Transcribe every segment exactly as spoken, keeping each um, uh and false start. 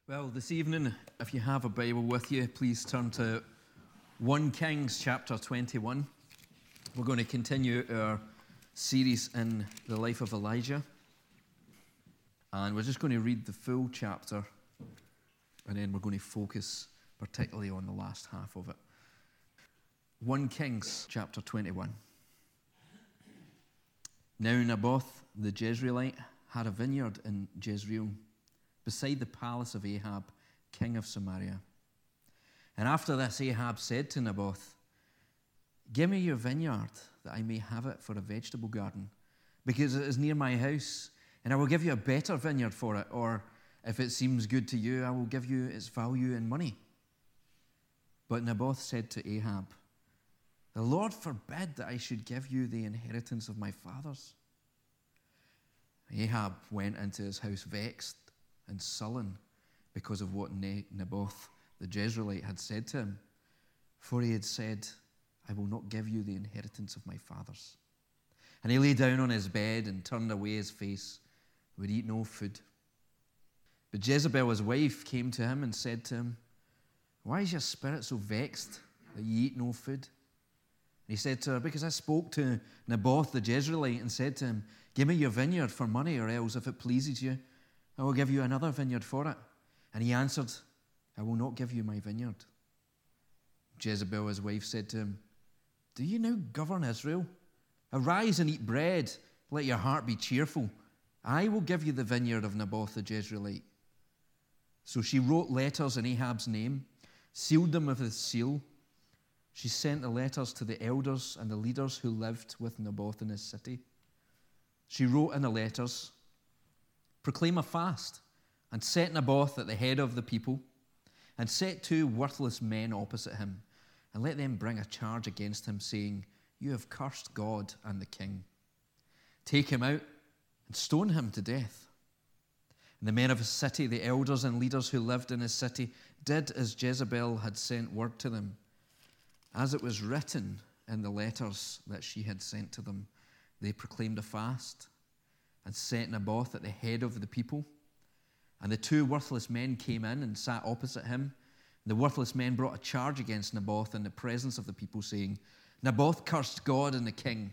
Well, this evening, if you have a Bible with you, please turn to First Kings chapter twenty-one. We're going to continue our series in the life of Elijah. And we're just going to read the full chapter, and then we're going to focus particularly on the last half of it. First Kings chapter twenty-one. Now Naboth the Jezreelite had a vineyard in Jezreel, beside the palace of Ahab, king of Samaria. And after this, Ahab said to Naboth, "Give me your vineyard, that I may have it for a vegetable garden, because it is near my house, and I will give you a better vineyard for it, or if it seems good to you, I will give you its value in money." But Naboth said to Ahab, "The Lord forbid that I should give you the inheritance of my fathers." Ahab went into his house vexed and sullen because of what Naboth the Jezreelite had said to him. For he had said, "I will not give you the inheritance of my fathers." And he lay down on his bed and turned away his face, would eat no food. But Jezebel, his wife, came to him and said to him, "Why is your spirit so vexed that you eat no food?" And he said to her, "Because I spoke to Naboth the Jezreelite and said to him, 'Give me your vineyard for money, or else, if it pleases you, I will give you another vineyard for it.' And he answered, 'I will not give you my vineyard.' Jezebel, his wife, said to him, 'Do you now govern Israel? Arise and eat bread. Let your heart be cheerful. I will give you the vineyard of Naboth the Jezreelite.' So she wrote letters in Ahab's name, sealed them with a seal. She sent the letters to the elders and the leaders who lived with Naboth in his city. She wrote in the letters, 'Proclaim a fast, and set Naboth at the head of the people, and set two worthless men opposite him, and let them bring a charge against him, saying, "You have cursed God and the king. Take him out and stone him to death." And the men of his city, the elders and leaders who lived in his city, did as Jezebel had sent word to them, as it was written in the letters that she had sent to them. They proclaimed a fast and set Naboth at the head of the people. And the two worthless men came in and sat opposite him. And the worthless men brought a charge against Naboth in the presence of the people, saying, "Naboth cursed God and the king."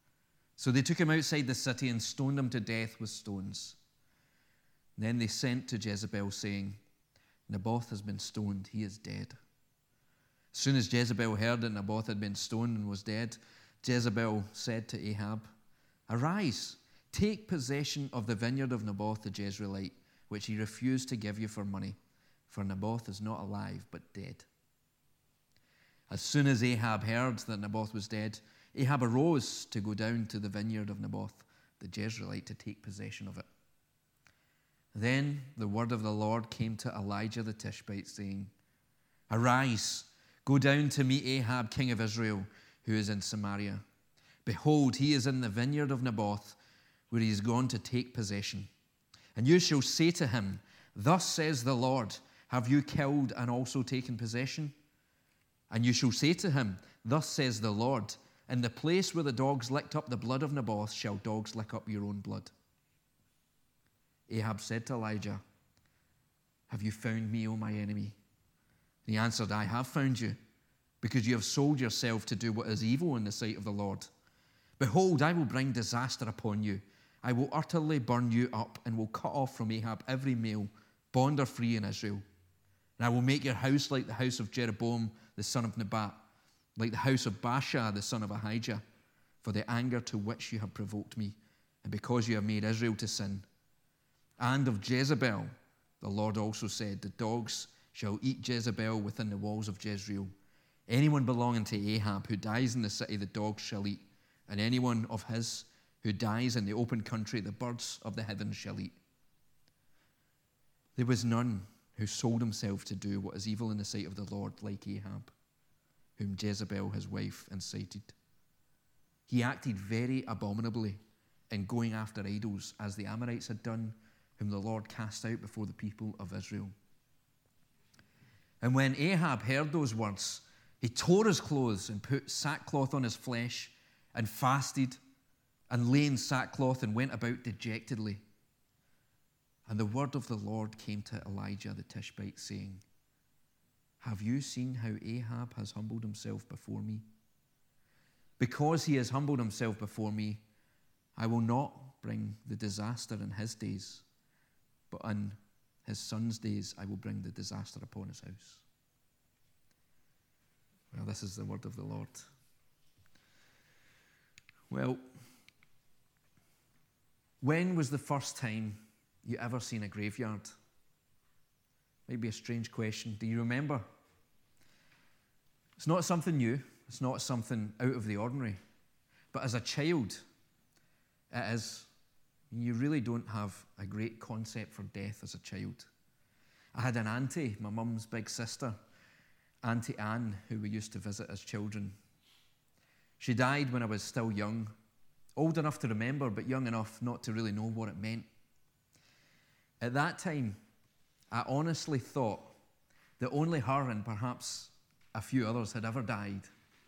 So they took him outside the city and stoned him to death with stones. And then they sent to Jezebel, saying, "Naboth has been stoned, he is dead." As soon as Jezebel heard that Naboth had been stoned and was dead, Jezebel said to Ahab, "Arise, take possession of the vineyard of Naboth the Jezreelite, which he refused to give you for money, for Naboth is not alive but dead." As soon as Ahab heard that Naboth was dead, Ahab arose to go down to the vineyard of Naboth the Jezreelite to take possession of it. Then the word of the Lord came to Elijah the Tishbite, saying, "Arise, go down to meet Ahab, king of Israel, who is in Samaria. Behold, he is in the vineyard of Naboth, where he is gone to take possession. And you shall say to him, 'Thus says the Lord, have you killed and also taken possession?' And you shall say to him, 'Thus says the Lord, in the place where the dogs licked up the blood of Naboth shall dogs lick up your own blood.'" Ahab said to Elijah, "Have you found me, O my enemy?" And he answered, "I have found you, because you have sold yourself to do what is evil in the sight of the Lord. Behold, I will bring disaster upon you. I will utterly burn you up, and will cut off from Ahab every male, bond or free, in Israel. And I will make your house like the house of Jeroboam the son of Nebat, like the house of Baasha the son of Ahijah, for the anger to which you have provoked me, and because you have made Israel to sin. And of Jezebel, the Lord also said, the dogs shall eat Jezebel within the walls of Jezreel. Anyone belonging to Ahab who dies in the city, the dogs shall eat, and anyone of his who dies in the open country, the birds of the heavens shall eat. There was none who sold himself to do what is evil in the sight of the Lord like Ahab, whom Jezebel his wife incited. He acted very abominably in going after idols, as the Amorites had done, whom the Lord cast out before the people of Israel." And when Ahab heard those words, he tore his clothes and put sackcloth on his flesh and fasted and lay in sackcloth and went about dejectedly. And the word of the Lord came to Elijah the Tishbite, saying, have you seen how Ahab has humbled himself before me? Because he has humbled himself before me, I will not bring the disaster in his days, but in his son's days I will bring the disaster upon his house. Well, this is the word of the Lord. Well, when was the first time you ever seen a graveyard? Might be a strange question. Do you remember? It's not something new. It's not something out of the ordinary. But as a child, it is. You really don't have a great concept for death as a child. I had an auntie, my mum's big sister, Auntie Anne, who we used to visit as children. She died when I was still young, old enough to remember, but young enough not to really know what it meant. At that time, I honestly thought that only her and perhaps a few others had ever died.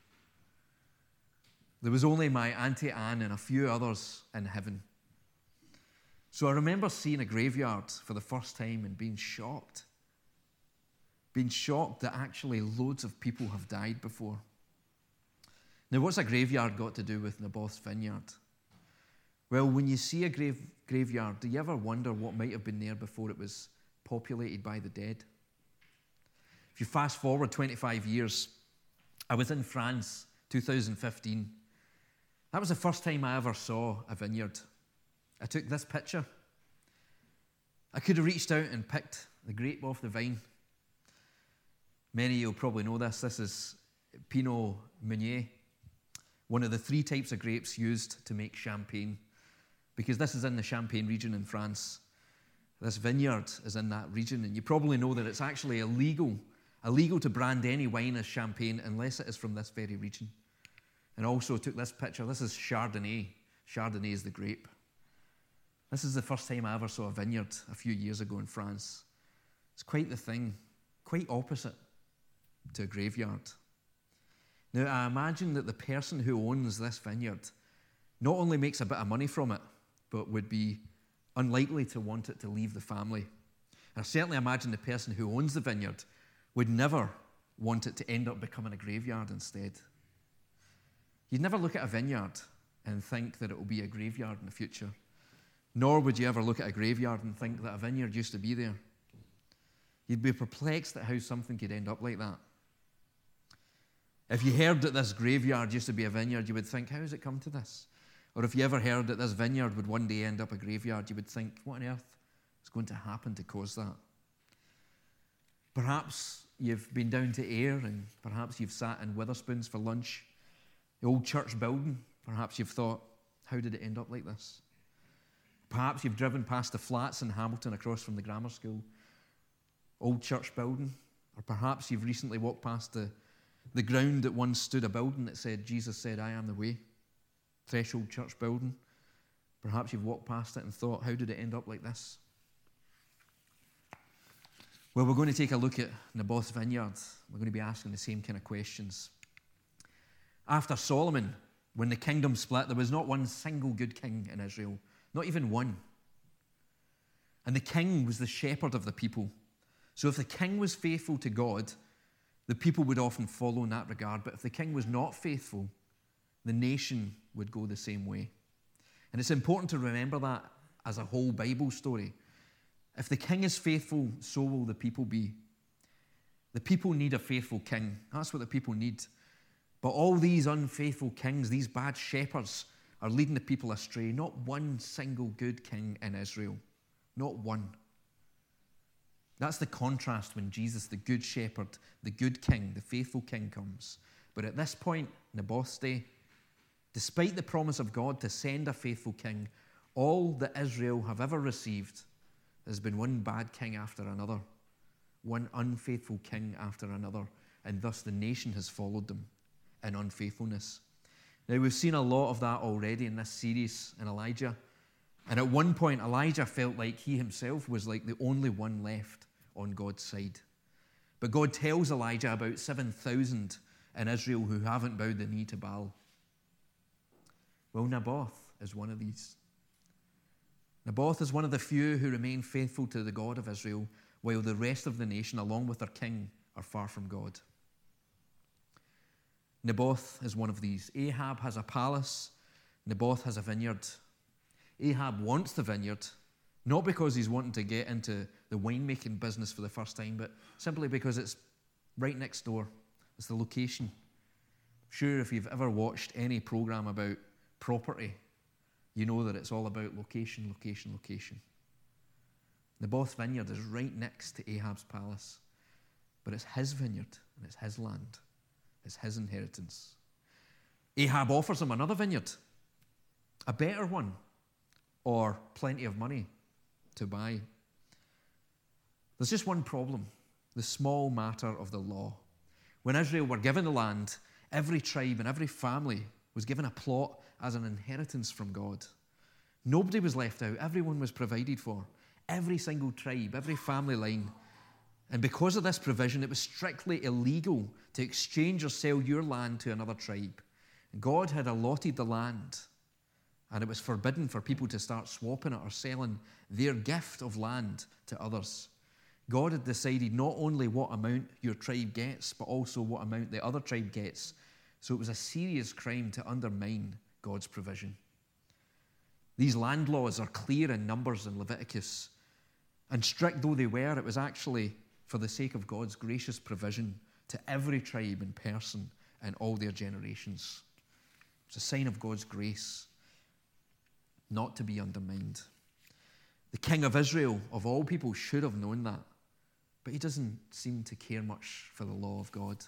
There was only my Auntie Anne and a few others in heaven. So I remember seeing a graveyard for the first time and being shocked. Being shocked that actually loads of people have died before. Now, what's a graveyard got to do with Naboth's vineyard? Well, when you see a grave, graveyard, do you ever wonder what might have been there before it was populated by the dead? If you fast forward twenty-five years, I was in France, two thousand fifteen. That was the first time I ever saw a vineyard. I took this picture. I could have reached out and picked the grape off the vine. Many of you will probably know this. This is Pinot Meunier, one of the three types of grapes used to make champagne, because this is in the Champagne region in France. This vineyard is in that region, and you probably know that it's actually illegal, illegal to brand any wine as champagne unless it is from this very region. And also took this picture. This is Chardonnay. Chardonnay is the grape. This is the first time I ever saw a vineyard a few years ago in France. It's quite the thing, quite opposite to a graveyard. Now, I imagine that the person who owns this vineyard not only makes a bit of money from it, but would be unlikely to want it to leave the family. And I certainly imagine the person who owns the vineyard would never want it to end up becoming a graveyard instead. You'd never look at a vineyard and think that it will be a graveyard in the future. Nor would you ever look at a graveyard and think that a vineyard used to be there. You'd be perplexed at how something could end up like that. If you heard that this graveyard used to be a vineyard, you would think, how has it come to this? Or if you ever heard that this vineyard would one day end up a graveyard, you would think, what on earth is going to happen to cause that? Perhaps you've been down to Ayr and perhaps you've sat in Witherspoons for lunch. The old church building, perhaps you've thought, how did it end up like this? Perhaps you've driven past the flats in Hamilton across from the grammar school, old church building. Or perhaps you've recently walked past the, the ground that once stood a building that said, Jesus said, I am the way. Threshold church building. Perhaps you've walked past it and thought, how did it end up like this? Well, we're going to take a look at Naboth's vineyard. We're going to be asking the same kind of questions. After Solomon, when the kingdom split, there was not one single good king in Israel. Not even one. And the king was the shepherd of the people. So if the king was faithful to God, the people would often follow in that regard. But if the king was not faithful, the nation would go the same way. And it's important to remember that as a whole Bible story. If the king is faithful, so will the people be. The people need a faithful king. That's what the people need. But all these unfaithful kings, these bad shepherds, are leading the people astray. Not one single good king in Israel. Not one. That's the contrast when Jesus, the good shepherd, the good king, the faithful king comes. But at this point, Naboth's day, despite the promise of God to send a faithful king, all that Israel have ever received has been one bad king after another, one unfaithful king after another, and thus the nation has followed them in unfaithfulness. Now, we've seen a lot of that already in this series in Elijah. And at one point, Elijah felt like he himself was like the only one left on God's side. But God tells Elijah about seven thousand in Israel who haven't bowed the knee to Baal. Well, Naboth is one of these. Naboth is one of the few who remain faithful to the God of Israel, while the rest of the nation, along with their king, are far from God. Naboth is one of these. Ahab has a palace. Naboth has a vineyard. Ahab wants the vineyard, not because he's wanting to get into the winemaking business for the first time, but simply because it's right next door. It's the location. I'm sure if you've ever watched any program about property, you know that it's all about location, location, location. Naboth's vineyard is right next to Ahab's palace, but it's his vineyard and it's his land. It's his inheritance. Ahab offers him another vineyard, a better one, or plenty of money to buy. There's just one problem, the small matter of the law. When Israel were given the land, every tribe and every family was given a plot as an inheritance from God. Nobody was left out. Everyone was provided for. Every single tribe, every family line. And because of this provision, it was strictly illegal to exchange or sell your land to another tribe. God had allotted the land, and it was forbidden for people to start swapping it or selling their gift of land to others. God had decided not only what amount your tribe gets, but also what amount the other tribe gets. So it was a serious crime to undermine God's provision. These land laws are clear in Numbers and Leviticus. And strict though they were, it was actually for the sake of God's gracious provision to every tribe and person in all their generations. It's a sign of God's grace, not to be undermined. The king of Israel, of all people, should have known that, but he doesn't seem to care much for the law of God.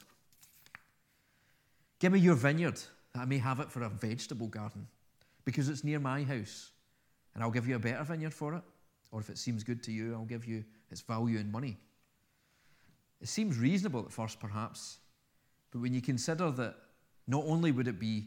Give me your vineyard, that I may have it for a vegetable garden, because it's near my house, and I'll give you a better vineyard for it. Or if it seems good to you, I'll give you its value in money. It seems reasonable at first, perhaps, but when you consider that not only would it be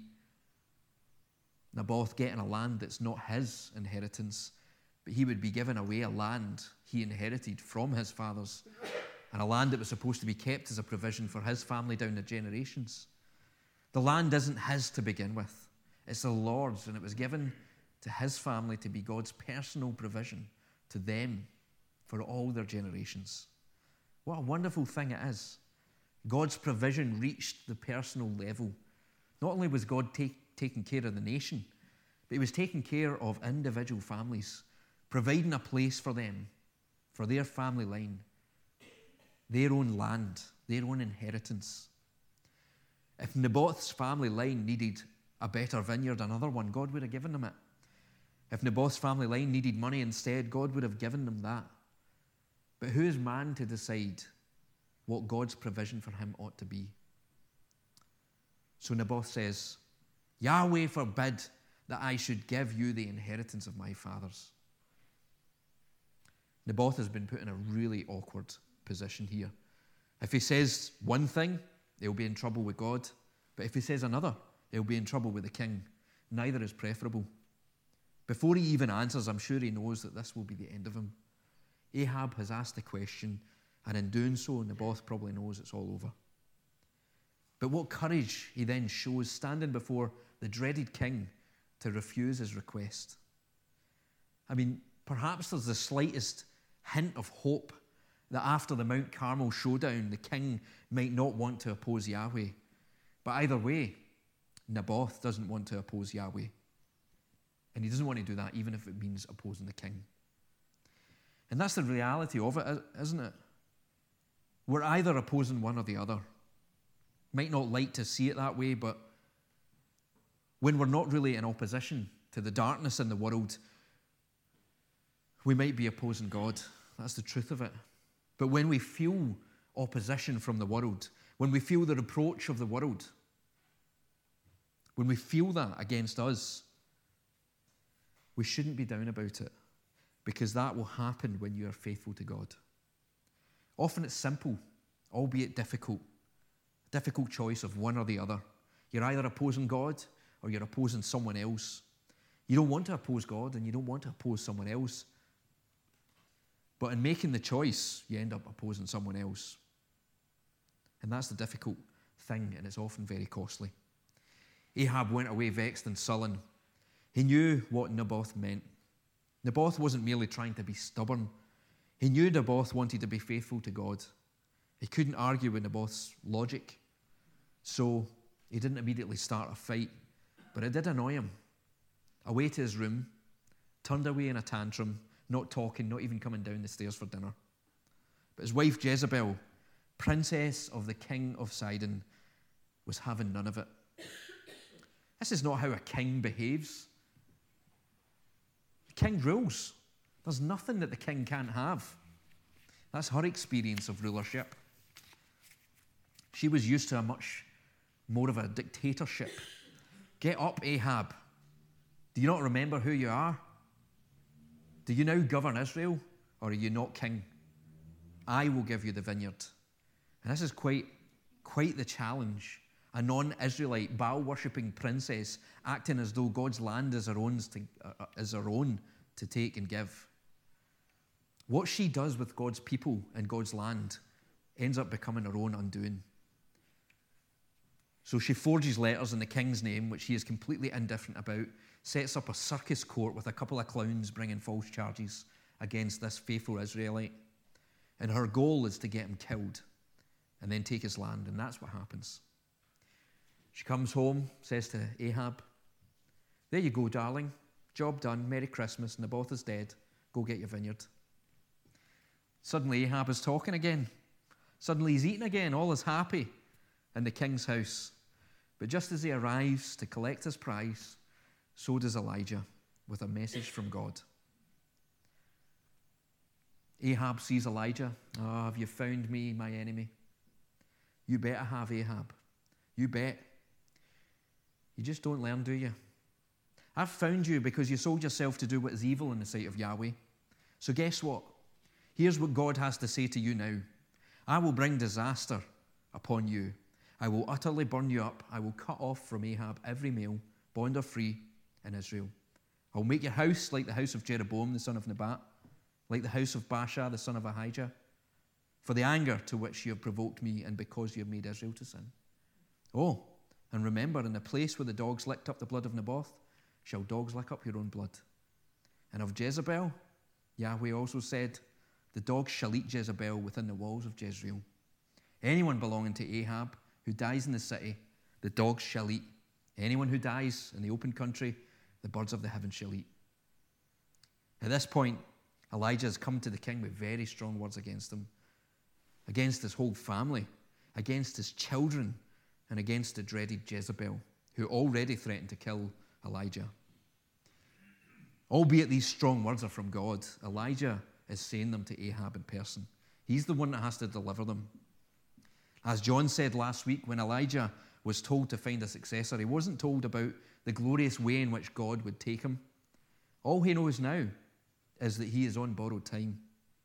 Naboth getting a land that's not his inheritance, but he would be given away a land he inherited from his fathers, and a land that was supposed to be kept as a provision for his family down the generations. The land isn't his to begin with. It's the Lord's, and it was given to his family to be God's personal provision to them for all their generations. What a wonderful thing it is. God's provision reached the personal level. Not only was God take, taking care of the nation, but he was taking care of individual families, providing a place for them, for their family line, their own land, their own inheritance. If Naboth's family line needed a better vineyard, another one, God would have given them it. If Naboth's family line needed money instead, God would have given them that. But who is man to decide what God's provision for him ought to be? So Naboth says, Yahweh forbid that I should give you the inheritance of my fathers. Naboth has been put in a really awkward position here. If he says one thing, he'll be in trouble with God. But if he says another, he'll be in trouble with the king. Neither is preferable. Before he even answers, I'm sure he knows that this will be the end of him. Ahab has asked the question, and in doing so, Naboth probably knows it's all over. But what courage he then shows standing before the dreaded king to refuse his request. I mean, perhaps there's the slightest hint of hope that after the Mount Carmel showdown, the king might not want to oppose Yahweh. But either way, Naboth doesn't want to oppose Yahweh. And he doesn't want to do that, even if it means opposing the king. And that's the reality of it, isn't it? We're either opposing one or the other. Might not like to see it that way, but when we're not really in opposition to the darkness in the world, we might be opposing God. That's the truth of it. But when we feel opposition from the world, when we feel the reproach of the world, when we feel that against us, we shouldn't be down about it, because that will happen when you are faithful to God. Often it's simple, albeit difficult. A difficult choice of one or the other. You're either opposing God or you're opposing someone else. You don't want to oppose God and you don't want to oppose someone else. But in making the choice, you end up opposing someone else. And that's the difficult thing, and it's often very costly. Ahab went away vexed and sullen. He knew what Naboth meant. Naboth wasn't merely trying to be stubborn. He knew Naboth wanted to be faithful to God. He couldn't argue with Naboth's logic, so he didn't immediately start a fight, but it did annoy him. Away to his room, turned away in a tantrum, not talking, not even coming down the stairs for dinner. But his wife Jezebel, princess of the king of Sidon, was having none of it. This is not how a king behaves. The king rules. There's nothing that the king can't have. That's her experience of rulership. She was used to a much more of a dictatorship. Get up, Ahab. Do you not remember who you are? Do you now govern Israel, or are you not king? I will give you the vineyard. And this is quite, quite the challenge. A non-Israelite, Baal-worshipping princess acting as though God's land is her own to, uh, is her own to take and give. What she does with God's people and God's land ends up becoming her own undoing. So she forges letters in the king's name, which he is completely indifferent about, sets up a circus court with a couple of clowns bringing false charges against this faithful Israelite. And her goal is to get him killed and then take his land, and that's what happens. She comes home, says to Ahab, there you go, darling. Job done. Merry Christmas. Naboth is dead. Go get your vineyard. Suddenly Ahab is talking again. Suddenly he's eating again. All is happy in the king's house. But just as he arrives to collect his prize, so does Elijah with a message from God. Ahab sees Elijah. Oh, have you found me, my enemy? You bet I have, Ahab. You bet. You just don't learn, do you? I've found you because you sold yourself to do what is evil in the sight of Yahweh. So guess what? Here's what God has to say to you now. I will bring disaster upon you. I will utterly burn you up. I will cut off from Ahab every male, bond or free, in Israel. I will make your house like the house of Jeroboam, the son of Nebat, like the house of Baasha, the son of Ahijah, for the anger to which you have provoked me and because you have made Israel to sin. Oh, and remember, in the place where the dogs licked up the blood of Naboth, shall dogs lick up your own blood. And of Jezebel, Yahweh also said, the dogs shall eat Jezebel within the walls of Jezreel. Anyone belonging to Ahab who dies in the city, the dogs shall eat. Anyone who dies in the open country, the birds of the heavens shall eat. At this point, Elijah has come to the king with very strong words against him, against his whole family, against his children, and against the dreaded Jezebel, who already threatened to kill Elijah. Albeit these strong words are from God, Elijah is saying them to Ahab in person. He's the one that has to deliver them. As John said last week, when Elijah was told to find a successor, he wasn't told about the glorious way in which God would take him. All he knows now is that he is on borrowed time.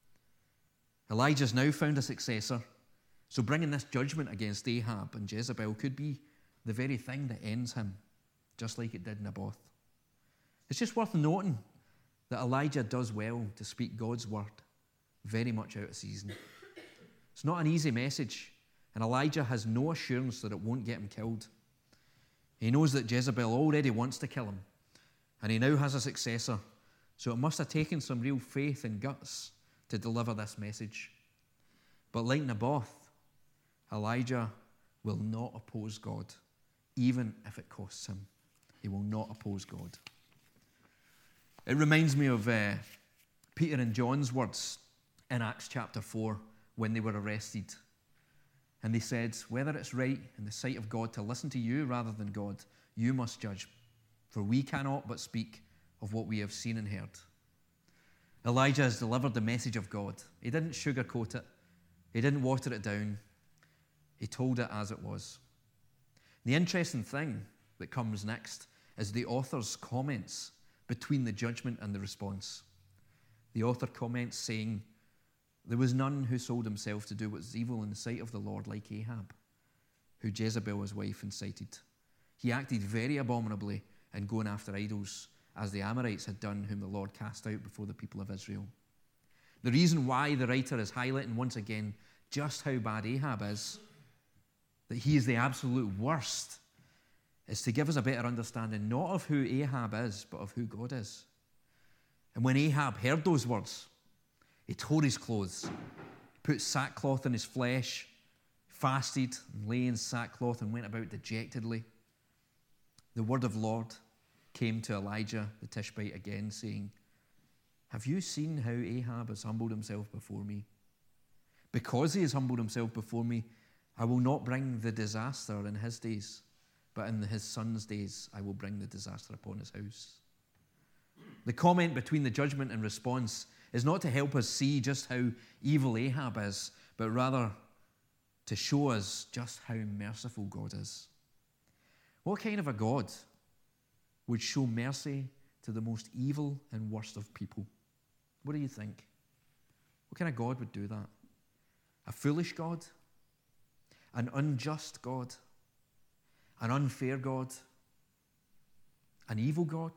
Elijah's now found a successor, so bringing this judgment against Ahab and Jezebel could be the very thing that ends him, just like it did Naboth. It's just worth noting that Elijah does well to speak God's word very much out of season. It's not an easy message, and Elijah has no assurance that it won't get him killed. He knows that Jezebel already wants to kill him, and he now has a successor, so it must have taken some real faith and guts to deliver this message. But like Naboth, Elijah will not oppose God, even if it costs him. He will not oppose God. It reminds me of uh, Peter and John's words in Acts chapter four when they were arrested. And they said, whether it's right in the sight of God to listen to you rather than God, you must judge, for we cannot but speak of what we have seen and heard. Elijah has delivered the message of God. He didn't sugarcoat it. He didn't water it down. He told it as it was. The interesting thing that comes next is the author's comments between the judgment and the response. The author comments saying, there was none who sold himself to do what was evil in the sight of the Lord like Ahab, who Jezebel his wife incited. He acted very abominably in going after idols, as the Amorites had done, whom the Lord cast out before the people of Israel. The reason why the writer is highlighting once again just how bad Ahab is, that he is the absolute worst, is to give us a better understanding not of who Ahab is, but of who God is. And when Ahab heard those words, he tore his clothes, put sackcloth on his flesh, fasted and lay in sackcloth and went about dejectedly. The word of the Lord came to Elijah the Tishbite again, saying, have you seen how Ahab has humbled himself before me? Because he has humbled himself before me, I will not bring the disaster in his days, but in his son's days I will bring the disaster upon his house. The comment between the judgment and response is not to help us see just how evil Ahab is, but rather to show us just how merciful God is. What kind of a God would show mercy to the most evil and worst of people? What do you think? What kind of God would do that? A foolish God? An unjust God? An unfair God? An evil God?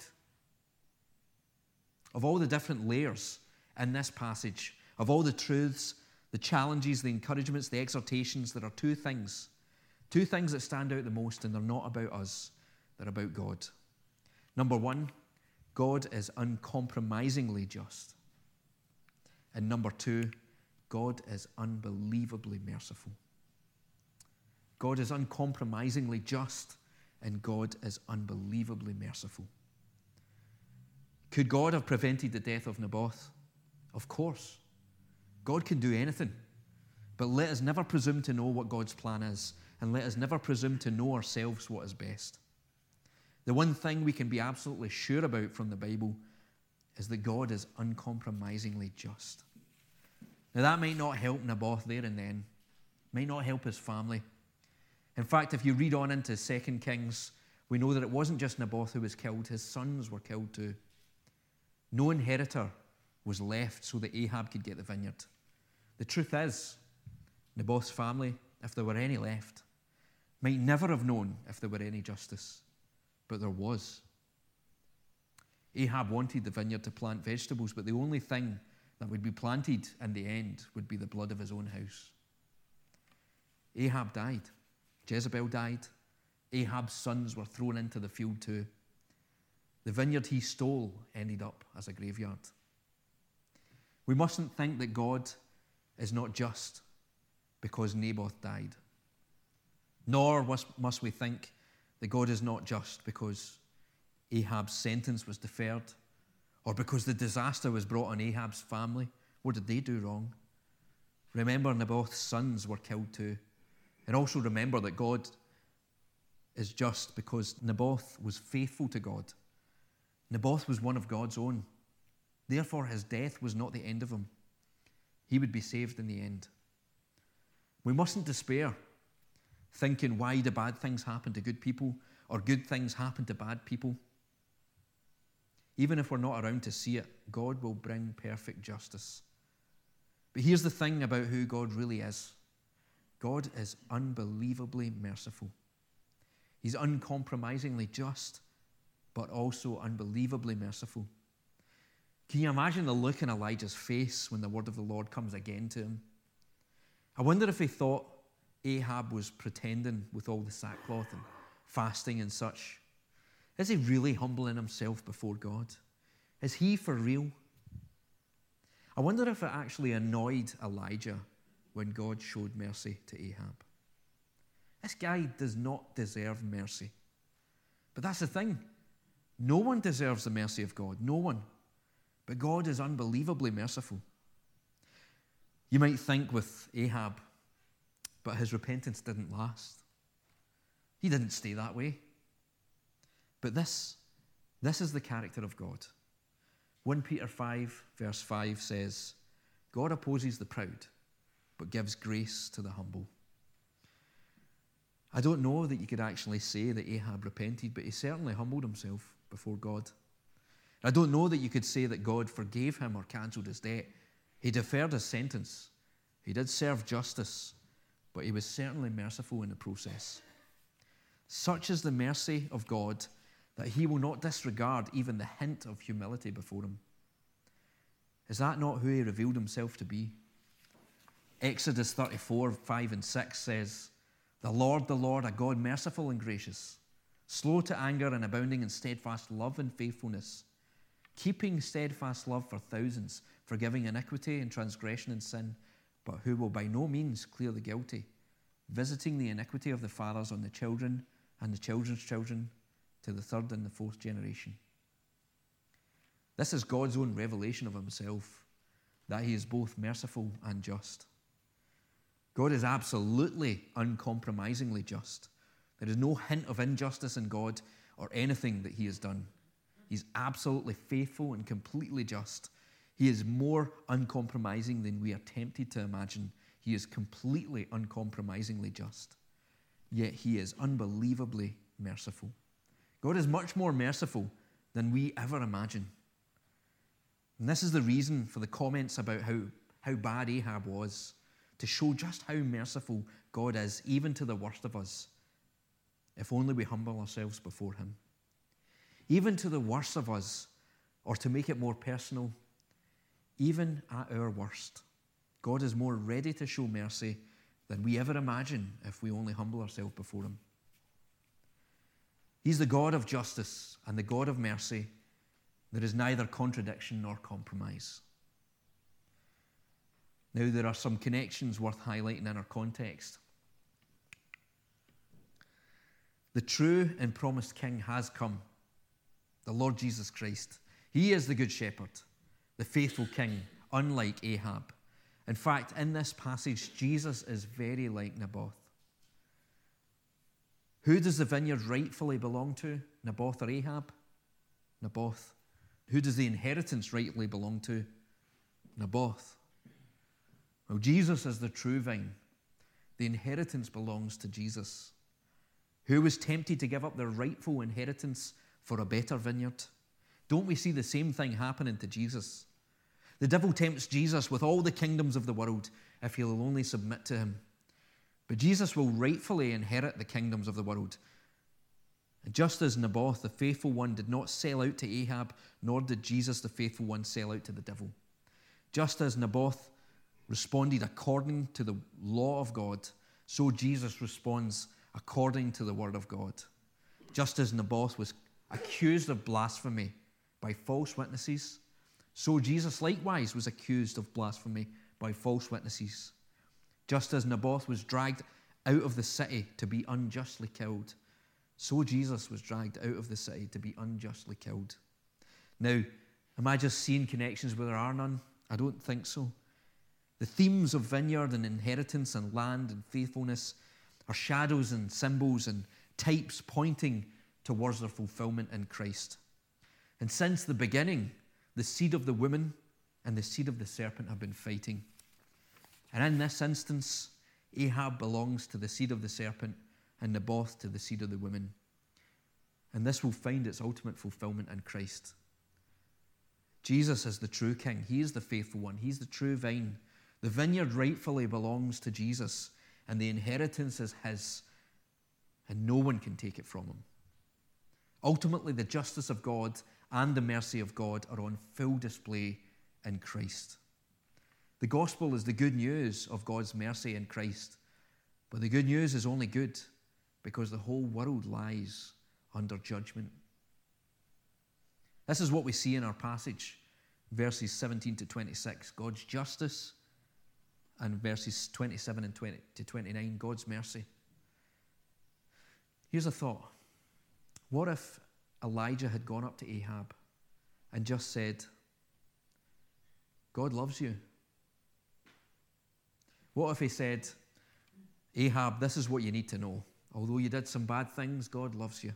Of all the different layers in this passage, of all the truths, the challenges, the encouragements, the exhortations, there are two things. Two things that stand out the most, and they're not about us. They're about God. Number one, God is uncompromisingly just. And number two, God is unbelievably merciful. God is uncompromisingly just, and God is unbelievably merciful. Could God have prevented the death of Naboth? Of course. God can do anything. But let us never presume to know what God's plan is, and let us never presume to know ourselves what is best. The one thing we can be absolutely sure about from the Bible is that God is uncompromisingly just. Now, that might not help Naboth there and then, might not help his family. In fact, if you read on into Second Kings, we know that it wasn't just Naboth who was killed, his sons were killed too. No inheritor was left so that Ahab could get the vineyard. The truth is, Naboth's family, if there were any left, might never have known if there were any justice, but there was. Ahab wanted the vineyard to plant vegetables, but the only thing that would be planted in the end would be the blood of his own house. Ahab died. Jezebel died. Ahab's sons were thrown into the field too. The vineyard he stole ended up as a graveyard. We mustn't think that God is not just because Naboth died. Nor must we think that God is not just because Ahab's sentence was deferred or because the disaster was brought on Ahab's family. What did they do wrong? Remember, Naboth's sons were killed too. And also remember that God is just because Naboth was faithful to God. Naboth was one of God's own. Therefore, his death was not the end of him. He would be saved in the end. We mustn't despair, thinking, why do bad things happen to good people or good things happen to bad people? Even if we're not around to see it, God will bring perfect justice. But here's the thing about who God really is. God is unbelievably merciful. He's uncompromisingly just, but also unbelievably merciful. Can you imagine the look in Elijah's face when the word of the Lord comes again to him? I wonder if he thought Ahab was pretending with all the sackcloth and fasting and such. Is he really humbling himself before God? Is he for real? I wonder if it actually annoyed Elijah when God showed mercy to Ahab. This guy does not deserve mercy. But that's the thing. No one deserves the mercy of God. No one. But God is unbelievably merciful. You might think with Ahab, but his repentance didn't last. He didn't stay that way. But this, this is the character of God. First Peter five, verse five says, God opposes the proud, but gives grace to the humble. I don't know that you could actually say that Ahab repented, but he certainly humbled himself before God. I don't know that you could say that God forgave him or cancelled his debt. He deferred his sentence. He did serve justice, but he was certainly merciful in the process. Such is the mercy of God that he will not disregard even the hint of humility before him. Is that not who he revealed himself to be? Exodus thirty-four, five and six says, The Lord, the Lord, a God merciful and gracious, slow to anger and abounding in steadfast love and faithfulness, keeping steadfast love for thousands, forgiving iniquity and transgression and sin, but who will by no means clear the guilty, visiting the iniquity of the fathers on the children and the children's children to the third and the fourth generation. This is God's own revelation of himself, that he is both merciful and just. God is absolutely uncompromisingly just. There is no hint of injustice in God or anything that he has done. He's absolutely faithful and completely just. He is more uncompromising than we are tempted to imagine. He is completely uncompromisingly just. Yet he is unbelievably merciful. God is much more merciful than we ever imagine. And this is the reason for the comments about how, how bad Ahab was, to show just how merciful God is, even to the worst of us, if only we humble ourselves before him. Even to the worst of us, or to make it more personal, even at our worst, God is more ready to show mercy than we ever imagine if we only humble ourselves before him. He's the God of justice and the God of mercy. There is neither contradiction nor compromise. Now, there are some connections worth highlighting in our context. The true and promised King has come, the Lord Jesus Christ. He is the Good Shepherd, the faithful King, unlike Ahab. In fact, in this passage, Jesus is very like Naboth. Who does the vineyard rightfully belong to, Naboth or Ahab? Naboth. Who does the inheritance rightly belong to? Naboth. Well, Jesus is the true vine. The inheritance belongs to Jesus. Who was tempted to give up their rightful inheritance for a better vineyard? Don't we see the same thing happening to Jesus? The devil tempts Jesus with all the kingdoms of the world if he'll only submit to him. But Jesus will rightfully inherit the kingdoms of the world. And just as Naboth, the faithful one, did not sell out to Ahab, nor did Jesus, the faithful one, sell out to the devil. Just as Naboth responded according to the law of God, so Jesus responds according to the word of God. Just as Naboth was accused of blasphemy by false witnesses, so Jesus likewise was accused of blasphemy by false witnesses. Just as Naboth was dragged out of the city to be unjustly killed, so Jesus was dragged out of the city to be unjustly killed. Now, am I just seeing connections where there are none? I don't think so. The themes of vineyard and inheritance and land and faithfulness are shadows and symbols and types pointing towards their fulfillment in Christ. And since the beginning, the seed of the woman and the seed of the serpent have been fighting. And in this instance, Ahab belongs to the seed of the serpent and Naboth to the seed of the woman. And this will find its ultimate fulfillment in Christ. Jesus is the true king. He is the faithful one. He's the true vine. The vineyard rightfully belongs to Jesus, and the inheritance is his, and no one can take it from him. Ultimately, the justice of God and the mercy of God are on full display in Christ. The gospel is the good news of God's mercy in Christ, but the good news is only good because the whole world lies under judgment. This is what we see in our passage, verses seventeen to twenty-six, God's justice, and verses twenty-seven and twenty to twenty-nine, God's mercy. Here's a thought. What if Elijah had gone up to Ahab and just said, God loves you? What if he said, Ahab, this is what you need to know. Although you did some bad things, God loves you.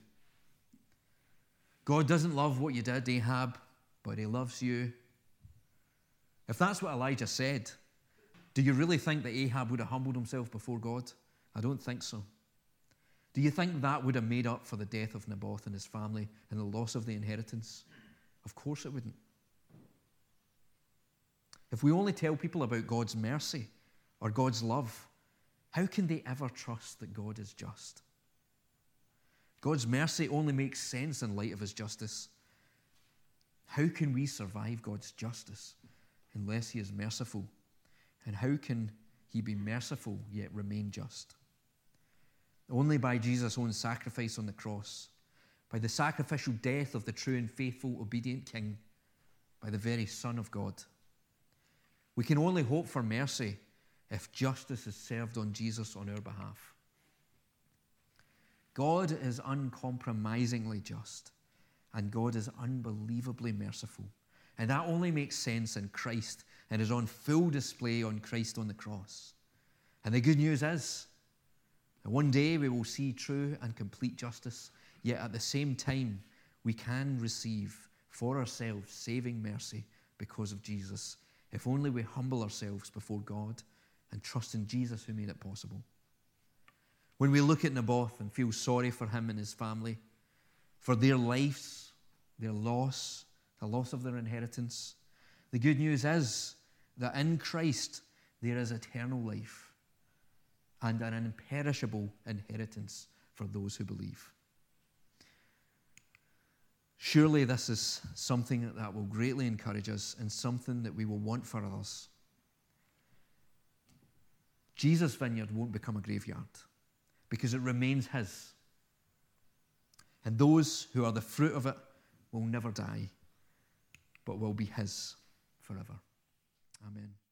God doesn't love what you did, Ahab, but he loves you. If that's what Elijah said, do you really think that Ahab would have humbled himself before God? I don't think so. Do you think that would have made up for the death of Naboth and his family and the loss of the inheritance? Of course it wouldn't. If we only tell people about God's mercy or God's love, how can they ever trust that God is just? God's mercy only makes sense in light of his justice. How can we survive God's justice unless he is merciful? And how can he be merciful yet remain just? Only by Jesus' own sacrifice on the cross, by the sacrificial death of the true and faithful, obedient King, by the very Son of God. We can only hope for mercy if justice is served on Jesus on our behalf. God is uncompromisingly just, and God is unbelievably merciful. And that only makes sense in Christ and is on full display on Christ on the cross. And the good news is that one day we will see true and complete justice, yet at the same time we can receive for ourselves saving mercy because of Jesus, if only we humble ourselves before God and trust in Jesus who made it possible. When we look at Naboth and feel sorry for him and his family, for their lives, their loss, the loss of their inheritance, the good news is that in Christ there is eternal life and an imperishable inheritance for those who believe. Surely this is something that will greatly encourage us and something that we will want for others. Jesus' vineyard won't become a graveyard because it remains his. And those who are the fruit of it will never die, but will be his forever. Amen.